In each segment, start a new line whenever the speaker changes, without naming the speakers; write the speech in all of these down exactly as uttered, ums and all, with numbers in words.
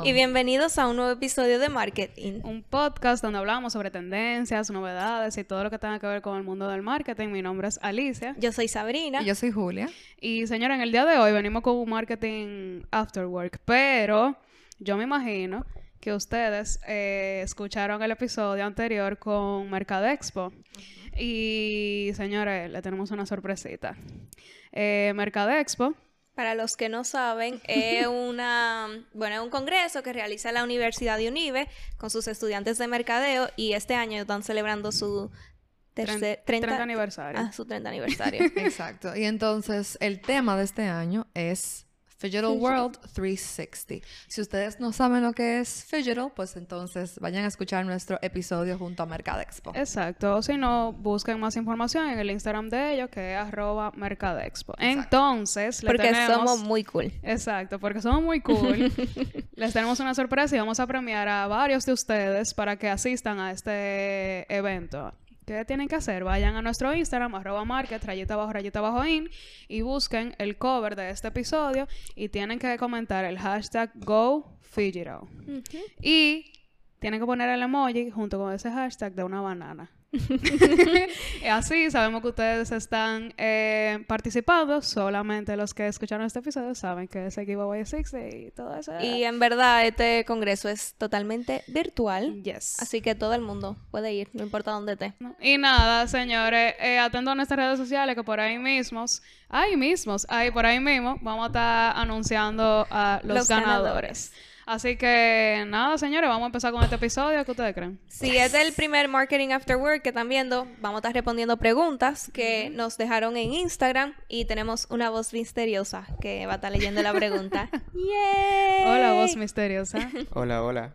Y bienvenidos a un nuevo episodio de Marketing.
Un podcast donde hablamos sobre tendencias, novedades y todo lo que tenga que ver con el mundo del marketing. Mi nombre es Alicia.
Yo soy Sabrina.
Y yo soy Julia.
Y señora, en el día de hoy venimos con un marketing after work, pero yo me imagino que ustedes eh, escucharon el episodio anterior con Mercadexpo. Uh-huh. Y señores, le tenemos una sorpresita. Eh, Mercadexpo,
para los que no saben, es una, bueno, es un congreso que realiza la Universidad de Unive con sus estudiantes de mercadeo, y este año están celebrando su tercer, treinta,
treinta aniversario.
Ah, su treinta aniversario.
Exacto. Y entonces el tema de este año es Phygital World trescientos sesenta. Si ustedes no saben lo que es Phygital, pues entonces vayan a escuchar nuestro episodio junto a Mercadexpo.
Exacto. O si no, busquen más información en el Instagram de ellos, que es arroba Mercadexpo.
Exacto.
Entonces, le
porque
tenemos...
somos muy cool.
Exacto, porque somos muy cool. Les tenemos una sorpresa y vamos a premiar a varios de ustedes para que asistan a este evento. ¿Qué tienen que hacer? Vayan a nuestro Instagram, arroba market, rayita abajo, rayita abajo in, y busquen el cover de este episodio y tienen que comentar el hashtag GoPhygital. Uh-huh. Y tienen que poner el emoji junto con ese hashtag de una banana. Y así sabemos que ustedes están eh, participando. Solamente los que escucharon este episodio saben que ese giveaway existe y todo eso.
Y en verdad este congreso es totalmente virtual.
Yes.
Así que todo el mundo puede ir, no importa dónde esté.
Y nada, señores, eh, atento a nuestras redes sociales, que por ahí mismos, ahí mismos, ahí por ahí mismo, vamos a estar anunciando a los, los ganadores. ganadores. Así que nada, señores, vamos a empezar con este episodio. ¿Qué ustedes creen?
Si yes. es el primer Marketing After Work que están viendo, vamos a estar respondiendo preguntas que uh-huh. nos dejaron en Instagram, y tenemos una voz misteriosa que va a estar leyendo la pregunta. ¡Yay!
Hola, voz misteriosa.
Hola, hola.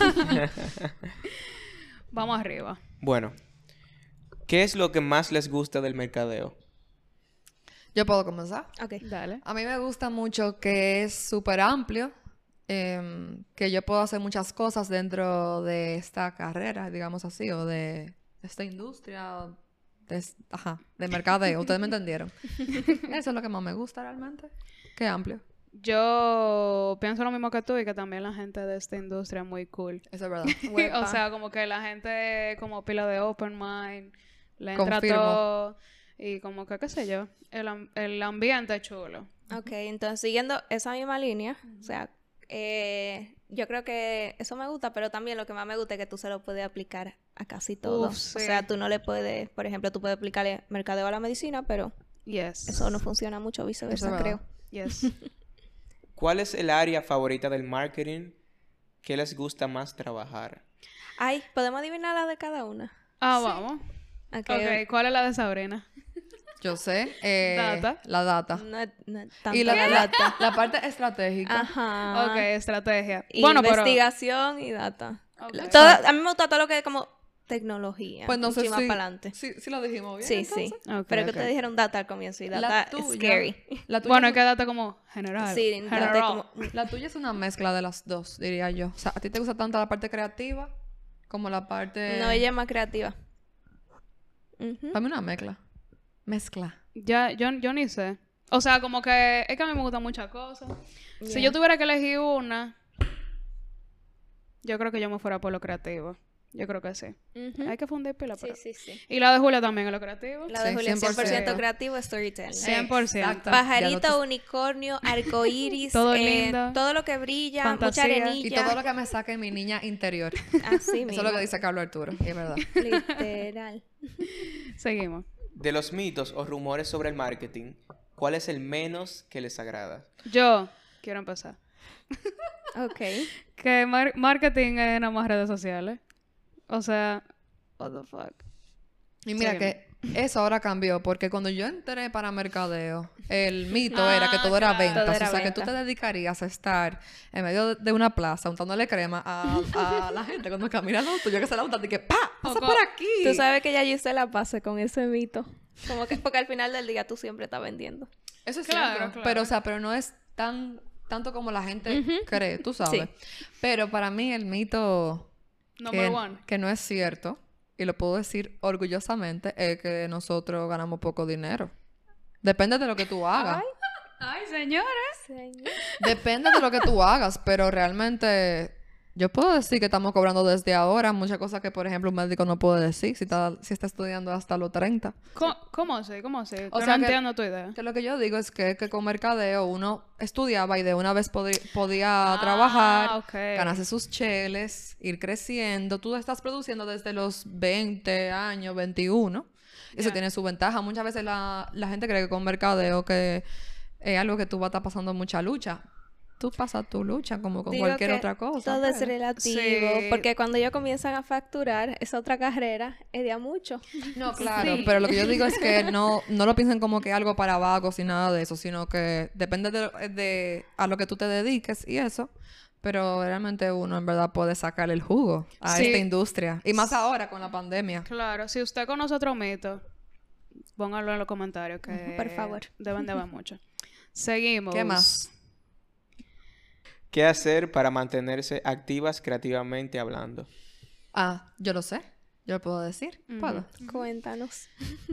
Vamos arriba.
Bueno, ¿qué es lo que más les gusta del mercadeo?
¿Yo puedo comenzar?
Ok.
Dale.
A mí me gusta mucho que es súper amplio. Eh, que yo puedo hacer muchas cosas dentro de esta carrera, digamos así, o de esta industria, de, ajá, de mercadeo. Ustedes me entendieron. Eso es lo que más me gusta realmente. Qué amplio.
Yo pienso lo mismo que tú, y que también la gente de esta industria es muy cool.
Eso es verdad.
O sea, como que la gente como pila de open mind, le entra
Confirmo.
todo, y como que, qué sé yo, el, el ambiente es chulo.
Ok, entonces siguiendo esa misma línea, o sea, Eh, yo creo que eso me gusta, pero también lo que más me gusta es que tú se lo puedes aplicar a casi todo.
Uf, sí.
O sea, tú no le puedes, por ejemplo, tú puedes aplicarle mercadeo a la medicina, pero
yes.
eso no funciona mucho, viceversa, creo.
Yes.
¿Cuál es el área favorita del marketing? ¿Qué les gusta más trabajar?
Ay, ¿podemos adivinar la de cada una?
Ah,
sí.
vamos.
Okay.
ok, ¿cuál es la de Sabrina?
Yo sé. Eh,
data.
La data.
No, no, tanto
y la,
la
la,
data.
la parte estratégica.
Ajá.
Ok, estrategia.
Y
bueno,
investigación pero... y data.
Okay.
Todo, a mí me gusta todo lo que es como tecnología.
Pues no sé si...
más para adelante.
Sí, sí lo dijimos bien,
Sí,
entonces.
sí.
Okay,
pero
okay.
que te dijeron data al comienzo, y data
La
es
tuya,
scary.
La tuya
bueno,
es
es que data como general.
Sí,
general.
data como...
La tuya es una mezcla de las dos, diría yo. O sea, ¿a ti te gusta tanto la parte creativa como la parte...?
No, ella es más creativa. Uh-huh.
Dame una mezcla. Mezcla.
Ya, yo, yo ni sé. O sea, como que es que a mí me gustan muchas cosas.
Yeah.
Si yo tuviera que elegir una, yo creo que yo me fuera por lo creativo. Yo creo que sí. Uh-huh. Hay que fundir pila.
Sí,
pero...
sí, sí.
Y la de Julia también es lo creativo.
La de
sí,
Julia es cien por ciento
cien por ciento
creativo, storytelling.
cien por ciento.
Exacto.
Pajarito,
te...
unicornio, arcoíris,
todo
eh,
lindo.
todo lo que brilla,
Fantasía.
mucha arenilla.
Y todo lo que me saque mi niña interior.
Así mismo.
Eso es lo que dice Carlos Arturo, y es verdad.
Literal.
Seguimos.
De los mitos o rumores sobre el marketing, ¿cuál es el menos que les agrada?
Yo quiero empezar.
Ok.
Que mar- marketing es nada más redes sociales. O sea, what the fuck.
Y mira
Sí.
que eso ahora cambió, porque cuando yo entré para mercadeo, el mito
Ah,
era que todo era
claro.
ventas.
Todo era
o sea,
venta.
que tú te dedicarías a estar en medio de, de una plaza untándole crema a, a la gente cuando camina al auto. Yo que se la unta y que ¡pa! ¡Pasa
Poco-
por aquí!
Tú sabes que ya yo hice la pase con ese mito. Como que, porque al final del día tú siempre estás vendiendo.
Eso es
Claro,
cierto.
claro.
Pero, o sea, pero no es tan tanto como la gente
Ujú.
cree, tú sabes.
Sí.
Pero para mí el mito
Number
que,
one.
que no es cierto, y lo puedo decir orgullosamente, es que nosotros ganamos poco dinero. Depende de lo que tú hagas.
Ay.
Ay, señores.
Señor.
Depende de lo que tú hagas, pero realmente yo puedo decir que estamos cobrando desde ahora muchas cosas que, por ejemplo, un médico no puede decir si está, si está estudiando hasta los treinta.
¿Cómo, cómo así? ¿Cómo así?
O
Que
sea
no
que-
entiendo tu idea.
Que lo que yo digo es que, que con mercadeo uno estudiaba y de una vez podri- podía
Ah,
trabajar,
ok.
ganarse sus cheles, ir creciendo. Tú estás produciendo desde los veinte años, veintiuno. Eso
Ya.
tiene su ventaja. Muchas veces la, la gente cree que con mercadeo que es algo que tú vas a estar pasando mucha lucha. Tú pasas tu lucha como con
Digo
cualquier
que
otra cosa.
Todo es
pero-
relativo,
Sí.
porque cuando ellos comienzan a facturar esa otra carrera, es de a mucho.
No, claro,
Sí.
pero lo que yo digo es que no, no lo piensen como que algo para vagos y nada de eso, sino que depende de, de a lo que tú te dediques y eso. Pero realmente uno en verdad puede sacarle el jugo a
Sí.
esta industria. Y más ahora con la pandemia.
Claro, si usted conoce otro mito, póngalo en los comentarios que
Por favor.
deben de haber mucho. Seguimos.
¿Qué más?
¿Qué hacer para mantenerse activas creativamente hablando?
Ah, yo lo sé. Yo lo puedo decir. ¿Puedo?
Cuéntanos.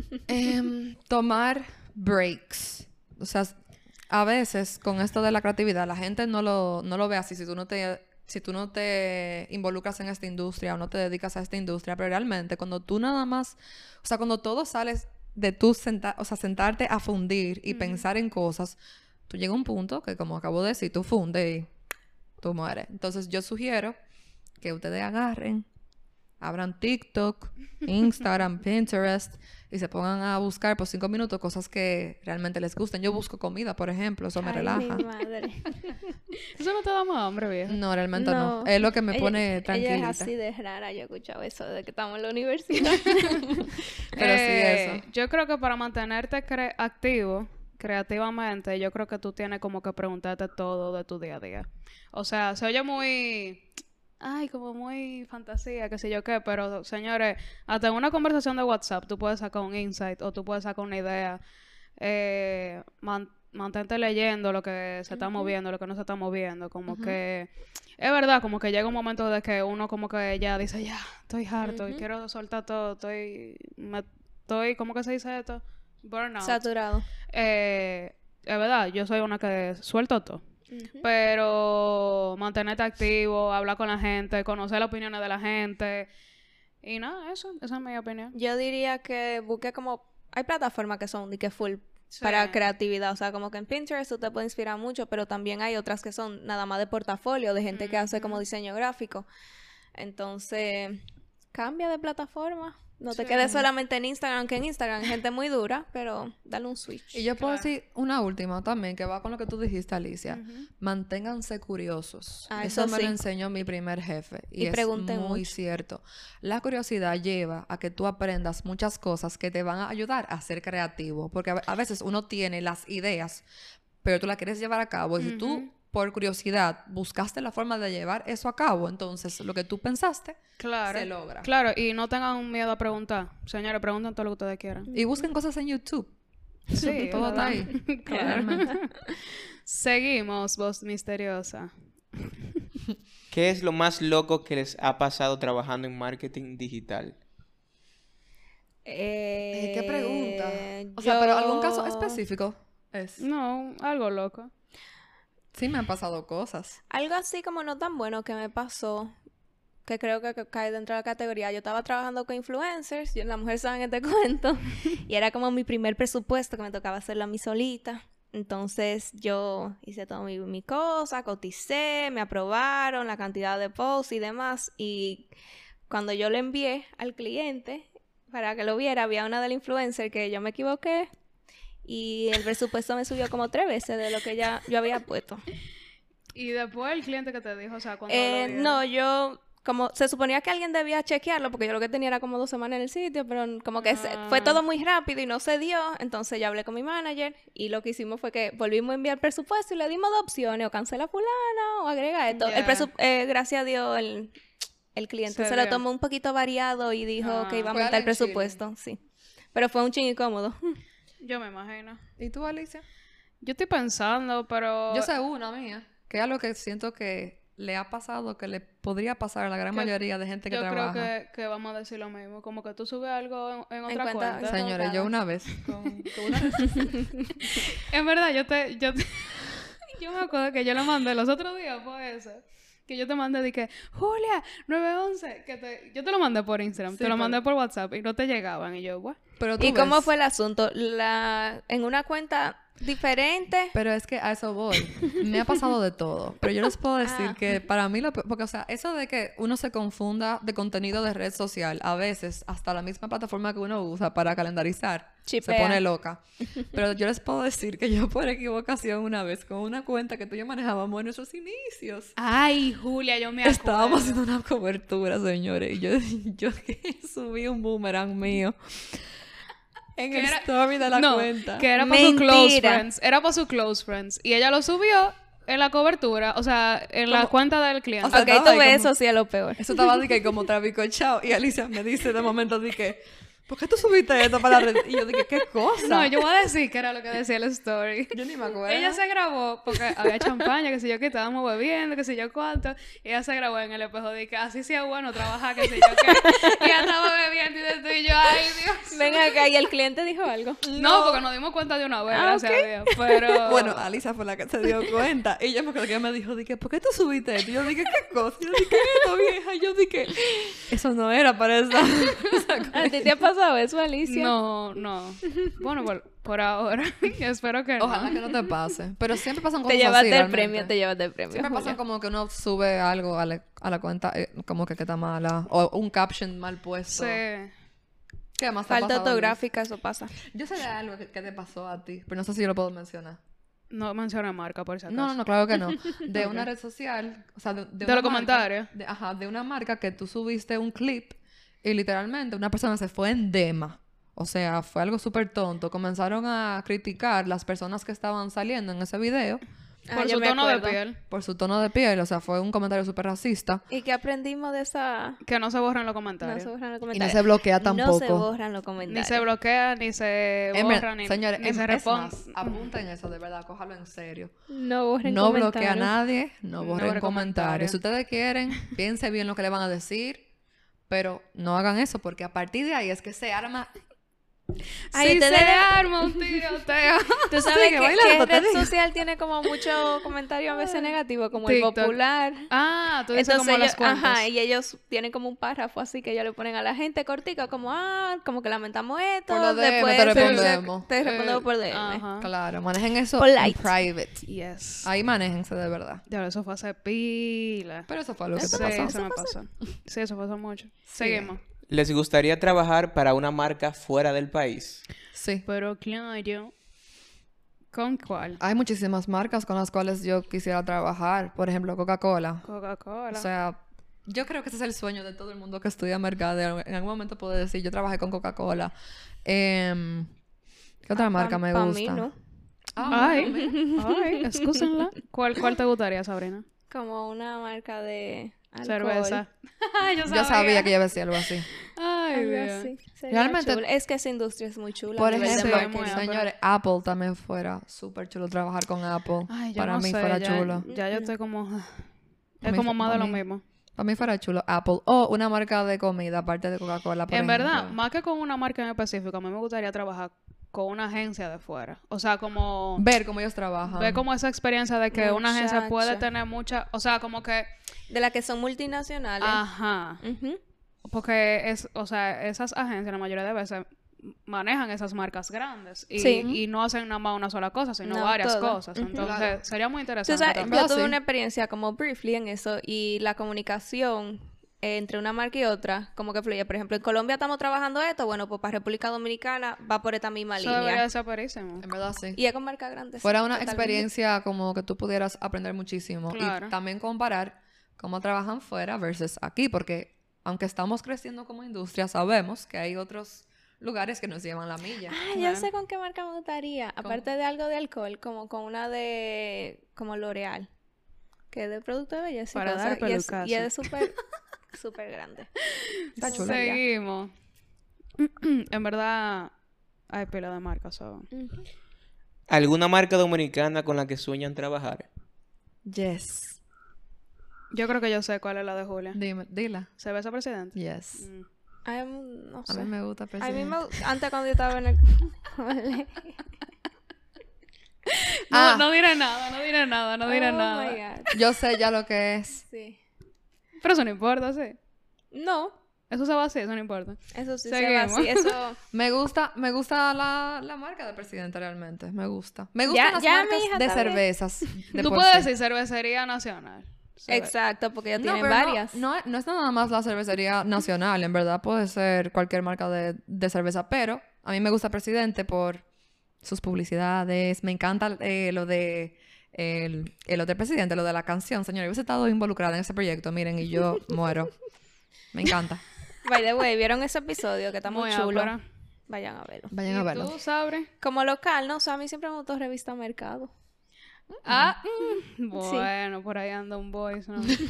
Em, tomar breaks. O sea, a veces con esto de la creatividad, la gente no lo, no lo ve así. Si tú no te, si tú no te involucras en esta industria o no te dedicas a esta industria, pero realmente cuando tú nada más, o sea, cuando todo sales de tú senta, o sea, sentarte a fundir y pensar en cosas, tú llegas a un punto que, como acabo de decir, tú fundes y tú mueres. Entonces yo sugiero que ustedes agarren, abran TikTok, Instagram, Pinterest y se pongan a buscar por cinco minutos cosas que realmente les gusten. Yo busco comida, por ejemplo, eso me
Ay,
relaja.
mi madre.
Eso no te da más hambre, vieja.
No, realmente no.
No.
Es lo que me
Ella-
pone
Ella
tranquilita.
es así de rara, yo he escuchado eso desde que estamos en la universidad.
Pero sí,
Eh,
eso.
Yo creo que para mantenerte cre- activo creativamente, yo creo que tú tienes como que preguntarte todo de tu día a día. O sea, se oye muy... Ay, como muy fantasía, qué sé yo qué, pero señores, hasta en una conversación de WhatsApp tú puedes sacar un insight o tú puedes sacar una idea. Eh, man- mantente leyendo lo que se está moviendo, lo que no se está moviendo, como que es verdad, como que llega un momento de que uno como que ya dice, ya, estoy harto y quiero soltar todo, estoy, me, estoy, ¿cómo que se dice esto? Burnout.
Saturado.
Eh, es verdad, yo soy una que suelto todo.
Ujú.
Pero mantenerte activo, hablar con la gente, conocer las opiniones de la gente. Y nada, eso, esa es mi opinión.
Yo diría que busque como... Hay plataformas que son de que full
Sí.
para creatividad. O sea, como que en Pinterest tú te puede inspirar mucho, pero también hay otras que son nada más de portafolio, de gente que hace como diseño gráfico. Entonces, cambia de plataforma. No te
Sí.
quedes solamente en Instagram, que en Instagram hay gente muy dura, pero dale un switch.
Y yo puedo
Claro.
decir una última también, que va con lo que tú dijiste, Alicia.
Ujú.
Manténganse curiosos.
Ah,
eso
eso
me
sí.
lo enseñó mi primer jefe. Y,
Y
es
pregunten
muy
mucho.
cierto. La curiosidad lleva a que tú aprendas muchas cosas que te van a ayudar a ser creativo. Porque a, ve- a veces uno tiene las ideas, pero tú las quieres llevar a cabo. Y si tú,
Ujú.
por curiosidad, buscaste la forma de llevar eso a cabo, entonces lo que tú pensaste
Claro.
se logra.
Claro, y no tengan miedo a preguntar. Señores, pregunten todo lo que ustedes quieran.
Y busquen cosas en YouTube.
Sí,
Todo está
¿verdad?
ahí.
Claro.
Realmente.
Seguimos, voz misteriosa.
¿Qué es lo más loco que les ha pasado trabajando en marketing digital?
Eh,
Eh, ¿Qué pregunta? O sea, pero algún caso
yo-
específico es.
No, algo loco.
Sí, me han pasado cosas.
Algo así como no tan bueno que me pasó, que creo que, que cae dentro de la categoría. Yo estaba trabajando con influencers, yo, la mujer sabe este cuento, y era como mi primer presupuesto que me tocaba hacerlo a mí solita. Entonces yo hice toda mi, mi cosa, coticé, me aprobaron la cantidad de posts y demás, y cuando yo le envié al cliente para que lo viera, había una del influencer que yo me equivoqué y el presupuesto me subió como tres veces de lo que ya yo había puesto.
Y después el cliente que te dijo, o sea, cuando
Eh,
lo vieron.
no, yo como se suponía que alguien debía chequearlo porque yo lo que tenía era como dos semanas en el sitio, pero como que se- fue
Ah.
todo muy rápido y no se dio, entonces yo hablé con mi manager y lo que hicimos fue que volvimos a enviar presupuesto y le dimos dos opciones, o cancela fulana o agrega esto.
Ya.
El presu- eh, gracias a Dios el, el cliente
Se
se, lo
dio.
tomó un poquito variado y dijo
Ah.
que iba a
Fue
aumentar el
al enchile.
presupuesto, sí. Pero fue un ching incómodo.
Yo me imagino.
¿Y tú, Alicia?
Yo estoy pensando, pero...
Yo sé una mía, que es algo que siento que le ha pasado, que le podría pasar a la gran
Que-
mayoría de gente que
Yo
trabaja.
creo que, que vamos a decir lo mismo. Como que tú subes algo en, en otra
cuenta-
cuenta.
Sa-
Señores, yo
Equivocada.
una vez con, con una
En verdad, yo te... Yo te... Yo me acuerdo que yo le mandé los otros días, fue eso. Que yo te mandé, dije, Julia, nueve once. Que te... Yo te lo mandé por Instagram,
Sí,
te lo
pero-
mandé por WhatsApp y no te llegaban. Y yo, ¿what?
Pero tú
¿Y cómo
ves,
fue el asunto? La... En una cuenta diferente.
Pero es que a eso voy. Me ha pasado de todo. Pero yo les puedo decir
Ah.
que para mí, lo pe- porque, o sea, eso de que uno se confunda de contenido de red social, a veces hasta la misma plataforma que uno usa para calendarizar,
Chipea.
se pone loca. Pero yo les puedo decir que yo por equivocación una vez con una cuenta que tú y yo manejábamos en nuestros inicios,
Ay, Julia, yo me acuerdo.
estábamos haciendo una cobertura, señores, y yo, yo subí un boomerang mío en
Que
el
era-
story de la
no,
cuenta.
que era para sus close
Mentira.
friends. Era para sus close friends. Y ella lo subió en la cobertura, o sea, en la
Como-
cuenta del cliente.
o sea,
Ok,
estaba
tú
ahí
ves
como-
eso sí es lo peor.
Eso estaba de que como trabicochao. Y Alicia me dice de momento de que, ¿por qué tú subiste esto para la red? Y yo dije, ¿qué cosa?
No, yo voy a decir que era lo que decía el story.
Yo ni me acuerdo.
Ella se grabó porque había champaña, que sé yo, que estábamos bebiendo, que sé yo cuánto. Y ella se grabó en el espejo de que así sea bueno trabajar, que sé yo qué. Y ella estaba bebiendo y desde y yo, ay Dios.
Ven acá, y el cliente dijo algo.
No, porque nos dimos cuenta de una vez,
Ah,
gracias a Dios. Pero.
Bueno, Alicia fue la que se dio cuenta. Y ella me acuerdo que me dijo, dije, ¿por qué tú subiste esto? Y yo dije, ¿qué cosa? Y yo dije, ¿qué es esto, vieja? Y yo dije, eso no era para esa.
¿A ti te ha pasado eso, Alicia?
No, no. Bueno, por, por ahora. Espero que no.
Ojalá que no te pase. Pero siempre pasan cosas
Te llevaste
así,
el
realmente.
premio, te llevaste el premio.
Siempre pasa
Julia.
como que uno sube algo a la, a la cuenta, eh, como que, que está mala. O un caption mal puesto.
Sí.
¿Qué más te ha
Falta
pasado, Liz?
ortográfica, eso pasa.
Yo sé de algo que, que te pasó a ti, pero no sé si yo lo puedo mencionar.
No menciona marca, por si acaso.
No, no, no, claro que no. De una red social, o sea, de, de
De
una
los
marca-
comentarios.
de- ajá, de una marca que tú subiste un clip y literalmente una persona se fue en dema. O sea, fue algo súper tonto. Comenzaron a criticar las personas que estaban saliendo en ese video
Ah,
Por
yo
su
me
tono de
acuerdo.
piel.
por su tono de piel. O sea, fue un comentario súper racista.
¿Y qué aprendimos de esa...?
Que no se borran los
No
comentarios.
se borran los
Y no
comentarios.
se bloquea
No
tampoco.
se borran los
Ni
comentarios.
se bloquea, ni se
En ver-
borra, ni,
señores,
ni
en-
se
es
responde.
más, apunten eso, de verdad, cójalo en serio.
No borren
No bloquea a
comentarios.
nadie, no
No
borren
borren
comentarios.
comentarios.
Si ustedes quieren, piense bien lo que le van a decir, pero no hagan eso porque a partir de ahí es que se arma.
Ay,
Si
ustedes
se
le-
arma un tiroteo.
Tú sabes
Sigue
que,
bailando,
que
te
red
digo.
social tiene como muchos comentarios a veces negativos, como el
TikTok.
popular.
Ah, tú dices
Entonces
como
ellos,
las cuentas.
ajá, y ellos tienen como un párrafo así que ellos le ponen a la gente cortica, como, ah, como que lamentamos esto.
Por los D M
después
te
se-
respondemos.
Te respondemos
Eh,
por D M.
Ajá.
Claro, manejen eso
Polite.
en private.
Yes.
Ahí manéjense de verdad.
Ya, eso fue hace pila.
Pero eso fue lo que
Sí,
te pasó.
eso me pasó. Sí, eso pasó mucho. Seguimos.
¿Les gustaría trabajar para una marca fuera del país?
Sí.
Pero claro, ¿con cuál?
Hay muchísimas marcas con las cuales yo quisiera trabajar. Por ejemplo, Coca-Cola.
Coca-Cola.
O sea, yo creo que ese es el sueño de todo el mundo que estudia mercadeo. En algún momento puedo decir, yo trabajé con Coca-Cola. Em, ¿Qué otra
Ah,
marca
pa-
me
pa'
gusta?
mí no.
Ah,
Ay,
bueno,
ay, excúsenla. ¿Cuál, ¿Cuál te gustaría, Sabrina?
Como una marca de alcohol.
Cerveza. Ay, yo sabía.
yo sabía que iba a decir algo así.
Ay,
Algo
Dios.
así. Sería
Realmente-
chulo. Es que esa industria es muy chula.
Por
a nivel de
ejemplo,
Sí, muy
marketing.
amplio.
señores, Apple también fuera súper chulo trabajar con Apple.
Ay, yo
Para
no
mí
sé,
fuera
ya,
chulo.
Ya yo estoy como...
A
Es
mí
como
fu-
más
a
de lo
mí-
mismo.
Para mí fuera chulo Apple. O una marca de comida, aparte de Coca-Cola, por
En verdad,
ejemplo.
más que con una marca en específico, a mí me gustaría trabajar con una agencia de fuera. O sea, como...
Ver cómo ellos trabajan.
Ver como esa experiencia de que una agencia puede
Muchacha.
tener mucha... O sea, como que...
De las que son multinacionales.
Ajá.
Ujú.
Porque es... O sea, esas agencias la mayoría de veces manejan esas marcas grandes. Y,
Sí.
y no hacen nada más una sola cosa, sino
No,
varias
todo.
cosas.
Ujú.
Entonces,
Claro.
sería muy
Tú
interesante
sabes,
también.
yo tuve
sí.
una experiencia como briefly en eso y la comunicación eh, entre una marca y otra como que fluye. Por ejemplo, en Colombia estamos trabajando esto, bueno, pues para República Dominicana va por esta misma
Eso debería
línea.
de ser parísimo.
En verdad, sí.
Y es con marca grande. sí,
Fuera una
totalmente.
experiencia como que tú pudieras aprender muchísimo.
Claro.
Y también comparar cómo trabajan fuera versus aquí. Porque aunque estamos creciendo como industria, sabemos que hay otros lugares que nos llevan la milla.
Ah,
Claro.
yo sé con qué marca me gustaría. Aparte de algo de alcohol, como con una de... como L'Oreal. Que es de producto de belleza. y
Para
cosas,
dar
y es,
pelucazo.
y es súper, súper grande.
Está chula.
Seguimos. En verdad, hay pila de marcas. so.
Ujú.
¿Alguna marca dominicana con la que sueñan trabajar?
Yes.
Yo creo que yo sé cuál es la de Julia.
Dime, dila.
¿Cerveza Presidente?
Yes.
Mm.
Ay, no
A
sé.
mí me gusta
A mí
presidente.
me... Antes cuando yo estaba en el...
No,
Ah.
no diré nada, no diré nada, no diré
Oh
nada.
my God.
Yo sé ya lo que es.
Sí.
Pero eso no importa, sí.
No,
Eso se va así, eso no importa.
eso sí se va
Seguimos.
así. Eso...
Me gusta, me gusta la, la marca de Presidente realmente. Me gusta. Me
Ya-
gustan las
ya
marcas
mi hija
de
también.
cervezas. de
Tú
por
puedes
sí.
decir cervecería nacional. Cerve-
Exacto, porque ya
No,
tienen
pero no-
varias.
No, no es nada más la cervecería nacional, en verdad puede ser cualquier marca de, de cerveza, pero a mí me gusta Presidente por sus publicidades, me encanta eh, lo de el, el otro presidente, lo de la canción, señor, yo hubiese estado involucrada en ese proyecto, miren, y yo muero. Me encanta.
By the way, ¿vieron ese episodio que está muy,
Muy
chulo?
ápera.
Vayan a verlo.
Vayan a
¿Y
verlo.
tú, Sabre?
Como local, no, o sea, a mí siempre me gustó Revista Mercado.
Ah, mm, bueno, por ahí anda un voice, ¿no? Perdón,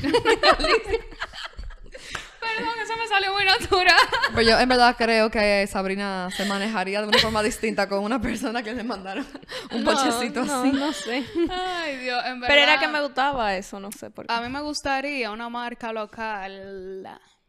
eso me salió muy natural.
Pero yo en verdad creo que Sabrina se manejaría de una forma distinta con una persona que le mandaron un
No,
pochecito
no,
así.
no sé.
Ay, Dios, en verdad.
Pero era que me gustaba eso, no sé por qué.
A mí me gustaría una marca local.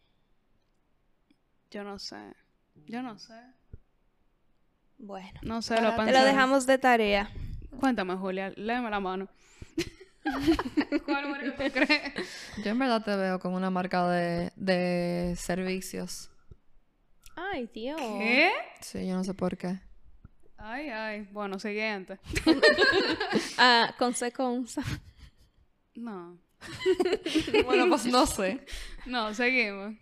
Yo no sé. Yo no sé.
Bueno,
No sé,
Para-
lo
te
te
pensé.
lo dejamos de tarea.
Cuéntame, Julia, léeme la mano. ¿Cuál marca tú crees?
Yo en verdad te veo con una marca de, de servicios.
Ay, Dios.
¿Qué?
Sí, yo no sé por qué.
Ay, ay. Bueno, siguiente.
Ah, con C Consa.
No.
Bueno, pues no sé.
No, seguimos.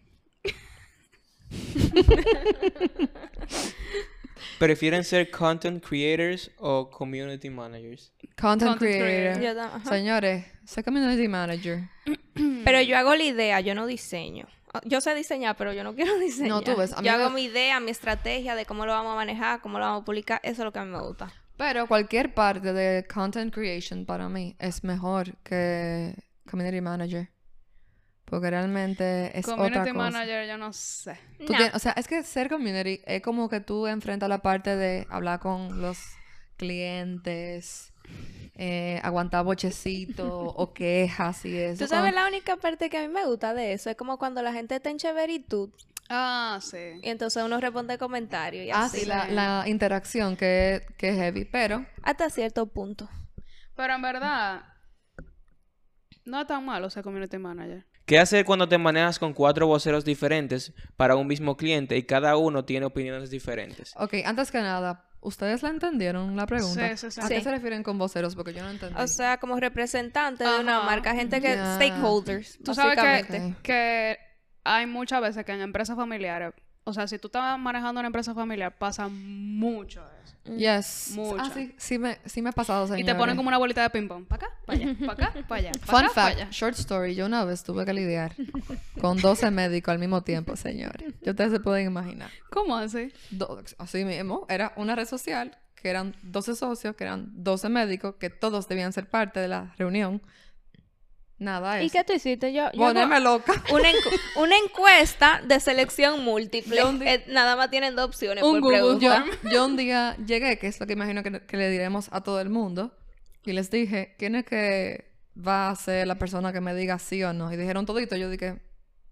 ¿Prefieren ser content creators o community managers?
Content,
Content
creator.
creator.
Yo tam- ajá.
Señores, soy community manager.
Pero yo hago la idea, yo no diseño. Yo sé diseñar, pero yo no quiero diseñar.
No, tú ves, a mí
yo
me-
hago mi idea, mi estrategia de cómo lo vamos a manejar, cómo lo vamos a publicar. Eso es lo que a mí me gusta.
Pero cualquier parte de content creation para mí es mejor que community manager. Porque realmente es
Community
otra cosa.
manager, yo no sé.
Tú
Nah.
tienes- o sea, es que ser community es como que tú enfrentas la parte de hablar con los clientes, eh, aguantar bochecitos o quejas y eso.
Tú sabes,
Cuando-
la única parte que a mí me gusta de eso es como cuando la gente está en chéveritud
Ah, sí.
y entonces uno responde comentarios y
Ah,
así.
sí, la, la interacción que, que es heavy, pero
Hasta cierto punto.
Pero en verdad, no es tan malo ser community manager.
¿Qué hacer cuando te manejas con cuatro voceros diferentes para un mismo cliente y cada uno tiene opiniones diferentes?
ok, antes que nada, ¿ustedes la entendieron la pregunta?
Sí, sí, sí.
¿A qué
Sí.
se refieren con voceros? Porque yo no entendí.
O sea, como representante de una
Ajá.
marca, gente que...
Ya.
Stakeholders,
Tú sabes
básicamente.
que, que hay muchas veces que en empresas familiares, o sea, si tú estás manejando una empresa familiar, pasa mucho eso.
Yes.
Mucho.
Ah, sí, sí me, sí me ha pasado, señores.
Y te ponen como una bolita de ping-pong. Para acá, para allá, para acá, para allá. pa'
Fun
acá, pa'
fact,
allá.
short story, yo una vez tuve que lidiar con doce médicos al mismo tiempo, señores. Ya ustedes se pueden imaginar.
¿Cómo así?
Do- así mismo, era una red social que eran doce socios, que eran doce médicos, que todos debían ser parte de la reunión. Nada,
¿Y
eso.
qué tú hiciste? Yo, yo
Ponerme loca.
una, encu- una encuesta de selección múltiple.
Yo un día-
Eh, nada más tienen dos opciones
Un
por
Google
pregunta.
Yo, yo un día llegué, que es lo que imagino que, que le diremos a todo el mundo, y les dije, ¿quién es que va a ser la persona que me diga sí o no? Y dijeron todito, yo dije,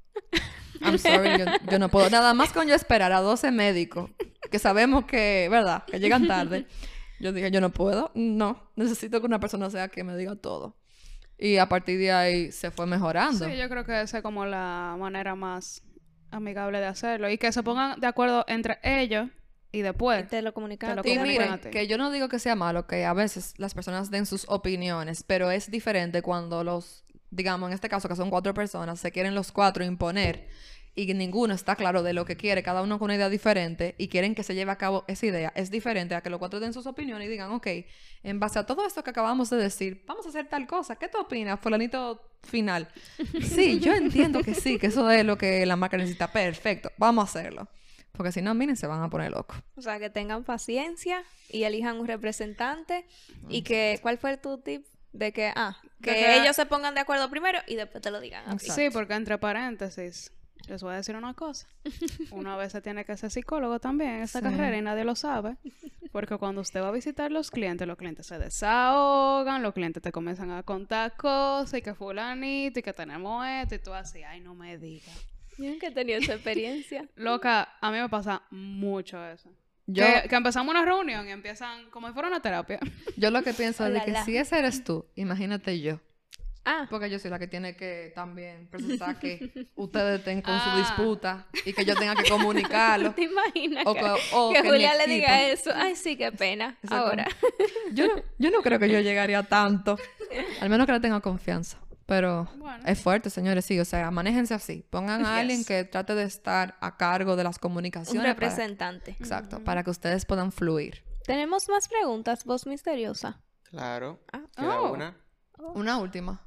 I'm sorry, yo, yo no puedo. Nada más con yo esperar a doce médicos, que sabemos que, ¿verdad? Que llegan tarde. Yo dije, yo no puedo, no, necesito que una persona sea que me diga todo. Y a partir de ahí se fue mejorando.
Sí, yo creo que esa es como la manera más amigable de hacerlo. Y que se pongan de acuerdo entre ellos y después.
Te lo comunican.
Te lo
a ti.
Y
comunican
miren,
a ti.
que yo no digo que sea malo que a veces las personas den sus opiniones, pero es diferente cuando los, digamos, en este caso que son cuatro personas, se quieren los cuatro imponer y que ninguno está claro de lo que quiere, cada uno con una idea diferente y quieren que se lleve a cabo esa idea. Es diferente a que los cuatro den sus opiniones y digan, ok, en base a todo esto que acabamos de decir, vamos a hacer tal cosa. ¿Qué tú opinas, fulanito final? Sí, yo entiendo que sí, que eso es lo que la marca necesita. Perfecto, vamos a hacerlo. Porque si no, miren, se van a poner locos.
O sea, que tengan paciencia y elijan un representante. Y que, ¿cuál fue tu tip? De que, ah, que,
De que-
ellos se pongan de acuerdo primero y después te lo digan a ti.
Exacto.
Sí, porque entre paréntesis, les voy a decir una cosa. Una vez se tiene que ser psicólogo también en esta
Sí.
carrera y nadie lo sabe. Porque cuando usted va a visitar los clientes, los clientes se desahogan, los clientes te comienzan a contar cosas y que fulanito y que tenemos esto y tú así, ay, no me digas.
Yo nunca he tenido esa experiencia.
Loca, a mí me pasa mucho eso.
Yo,
Que, que empezamos una reunión y empiezan como si fuera una terapia.
yo lo que pienso es de que
Olala.
si ese eres tú, imagínate yo.
Ah,
Porque yo soy la que tiene que también procesar que ustedes estén con su
Ah.
disputa y que yo tenga que comunicarlo.
¿te imaginas
O
que,
que- o
que
que mi
Julia le
equipo-
diga eso? Ay, sí, qué pena.
Eso
Ahora.
Yo no, yo no creo que yo llegaría tanto. Al menos que le tenga confianza. Pero
Bueno.
es fuerte, señores, sí. O sea, manéjense así. Pongan a alguien
Yes.
que trate de estar a cargo de las
Un
comunicaciones. para-
representante.
exacto, para que ustedes puedan fluir.
Tenemos más preguntas, voz misteriosa.
Claro.
Ah.
Queda
Oh.
una.
Una última.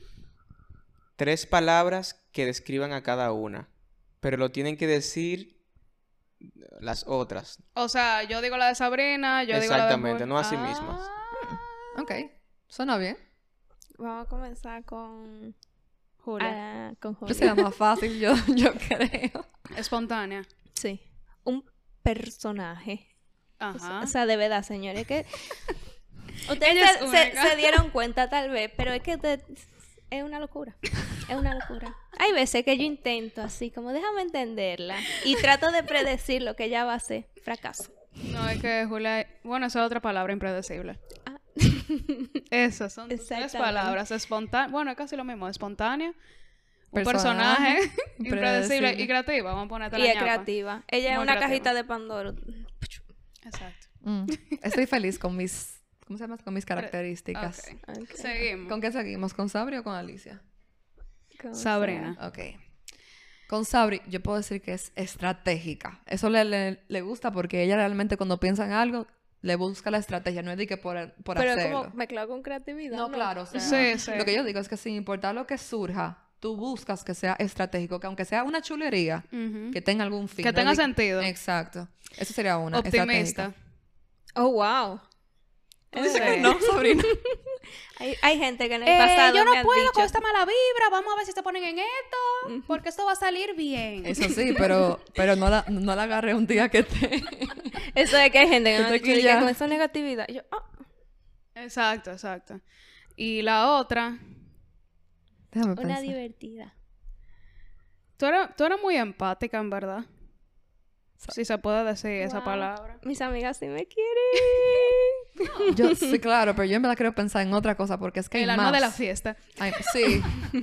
Tres palabras que describan a cada una, pero lo tienen que decir las otras.
O sea, yo digo la de Sabrina, yo digo la de...
Exactamente,
Jul-
no a sí
Ah.
mismas.
Ok. Suena bien.
Vamos a comenzar con
Julia.
ah, con
Yo
Julia.
sería más fácil, yo, yo creo.
Espontánea.
Sí. Un personaje. O
Ajá.
sea, o sea, de verdad, señores, que ustedes
Ella es
se, se-
única.
se dieron cuenta tal vez, pero es que usted- es una locura. Es una locura. Hay veces que yo intento así, como déjame entenderla, y trato de predecir lo que ella va a hacer. Fracaso.
No, es que Julia... Bueno, esa es otra palabra, impredecible.
Ah.
Esas son tus tres
Exactamente.
palabras. Espontánea... Bueno, es casi lo mismo. Espontánea. Un
Personaje,
personaje. impredecible
impredecible.
y creativa. Vamos a ponerte
Y
la
es
ñapa.
creativa. Ella es
Muy
una
creativa.
cajita de Pandora.
Exacto.
Mm, Estoy feliz con mis... ¿Cómo se llama? Con mis características.
Ok.
Ok.
Seguimos.
¿Con qué seguimos? ¿Con Sabri o con Alicia?
Con-
Sabrina.
Ok. Con Sabri, yo puedo decir que es estratégica. Eso le, le, le gusta porque ella realmente cuando piensa en algo, le busca la estrategia, no es de que por, por
Pero es
hacerlo.
como mezclado con creatividad.
No, claro, o sea,
Sí, sí.
lo que yo digo es que sin importar lo que surja, tú buscas que sea estratégico, que aunque sea una chulería,
Ujú.
que tenga algún fin.
Que
no
tenga
de-
sentido.
Exacto. Eso sería una,
Optimista.
estratégica.
Oh, wow.
Tú dices
Sí.
que no, Sabrina.
Hay, hay gente que en el
Eh,
pasado
yo no
me han
puedo
dicho,
con esta mala vibra. Vamos a ver si se ponen en esto. Porque esto va a salir bien.
Eso sí, pero, pero no, la, no la agarré un día que te...
Eso de que hay gente que
Que
me ha
te
dicho de que
quilla.
con esa negatividad. Y yo, ah,
Exacto, exacto. Y la otra...
Déjame
una
pensar.
divertida.
Tú eres, tú eres muy empática, en verdad. Si se puede decir esa
Wow.
palabra.
Mis amigas sí me quieren.
Yo, sí, claro, pero yo en verdad quiero pensar en otra cosa porque es que hay
El alma
más.
de la fiesta.
Ay, sí.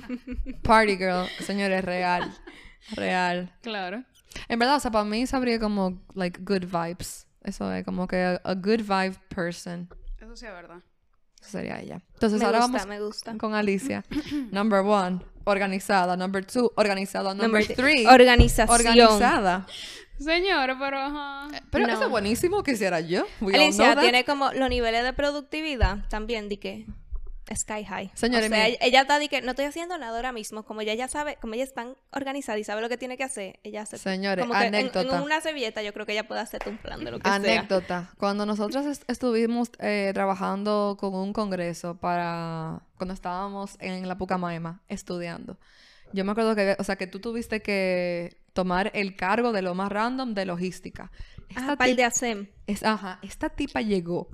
Party girl, señores, real. Real.
Claro.
En verdad, o sea, para mí sabría como, like, good vibes. Eso es como que a, a good vibe person.
Eso sí es verdad.
Eso sería ella. Entonces,
Me
ahora
gusta,
vamos
me gusta.
con Alicia. Number one, organizada. Number two, organizada. Number,
Number
three,
Organización.
organizada.
Señora, pero ajá.
Pero
No.
eso es buenísimo que hiciera yo. We all know
Alicia
that.
tiene como los niveles de productividad también de que sky high.
Señores,
o sea,
mire.
ella, ella está de que no estoy haciendo nada ahora mismo, como ella ya sabe, como ella es tan organizada y sabe lo que tiene que hacer, ella hace
Señores,
como que en-
anécdota.
En, una servilleta yo creo que ella puede hacerte un plan de lo que sea.
Anécdota. Cuando nosotros est- estuvimos eh, trabajando con un congreso para... Cuando estábamos en la Pucamaima estudiando. Yo me acuerdo que... O sea, que tú tuviste que tomar el cargo de lo más random de logística. Esta,
Ah, par
tip-
de ASEM.
es- ajá, esta tipa llegó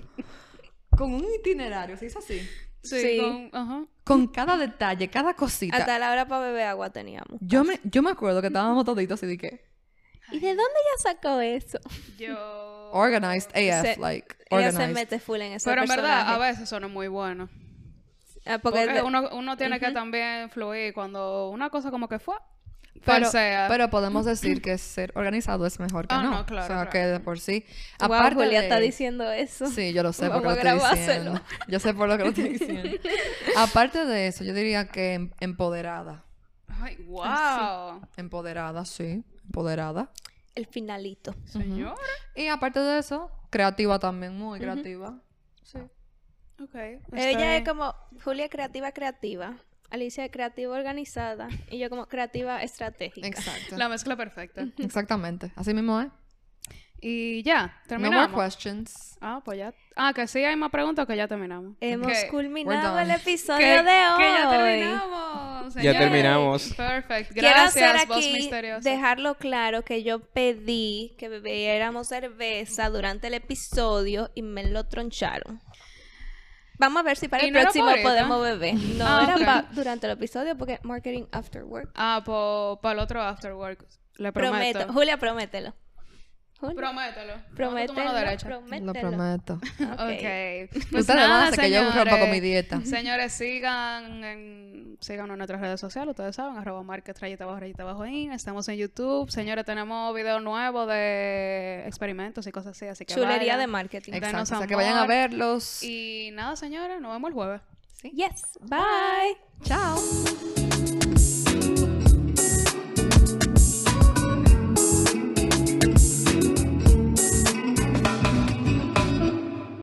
con un itinerario, ¿se hizo así?
Sí.
Sí.
Con, ajá.
Con cada detalle, cada cosita.
Hasta la hora para beber agua teníamos.
Yo me, yo me acuerdo que estábamos toditos y dije...
¿Y de dónde ella sacó eso?
Yo...
Organized A F,
Se-
like,
Ella
organized.
se mete full en ese
Pero en verdad, a
personaje.
veces eso no es muy bueno.
Ah, porque
Porque
de-
uno, uno tiene que también fluir cuando una cosa como que fue.
Pero,
falsea.
pero podemos decir que ser organizado es mejor que
Ah,
no.
no, claro,
O sea,
claro.
que de por sí.
Wow,
Aparte
Julia
de...
está diciendo eso.
Sí, yo lo sé
Vamos
porque lo
a
estoy
grabárselo.
diciendo. Yo sé por lo que lo estoy diciendo. Aparte de eso, yo diría que em- empoderada.
Ay, wow.
Empoderada, sí. Empoderada.
El finalito.
Señora.
Y aparte de eso, creativa también, muy creativa. Sí.
Ok.
Ella es como Julia creativa, creativa. Alicia creativa, organizada. Y yo como creativa, estratégica.
Exacto.
La mezcla perfecta.
Exactamente. Así mismo es.
Y ya,
No more
terminamos.
questions.
Ah, pues ya. Ah, que sí hay más preguntas o que ya terminamos.
Hemos
Que-
culminado
we're
el
done.
episodio
que,
de hoy.
que ya terminamos.
Ya
señores.
terminamos.
Perfecto.
Quiero
Gracias,
hacer
voz
aquí,
misteriosa.
dejarlo claro que yo pedí que bebiéramos cerveza durante el episodio y me lo troncharon. Vamos a ver si para
¿Y
el
no era
próximo
pa' ahorita?
podemos beber. No,
Ah,
era
ok.
pa- durante el episodio porque marketing after work.
Ah, pues para el otro after work. Le prometo.
Prometo. Julia, promételo. Julio.
Promételo. Levanta tu
Promételo,
mano derecha.
Lo
promételo.
prometo.
Ok.
Ok. Pues
Ustedes van a
nada,
hacer que yo rompa con mi
señores.
dieta.
Señores, sigan en, síganos en nuestras redes sociales, ustedes saben, arroba market, rayita abajo, rayita abajo in. Estamos en YouTube. Señores, tenemos videos nuevos de experimentos y cosas así, así que
Chulería
vayan.
de marketing.
Denos
Exacto. O sea, que vayan a
amor.
verlos.
Y nada, señores, nos vemos el jueves.
Yes. Bye.
Chao.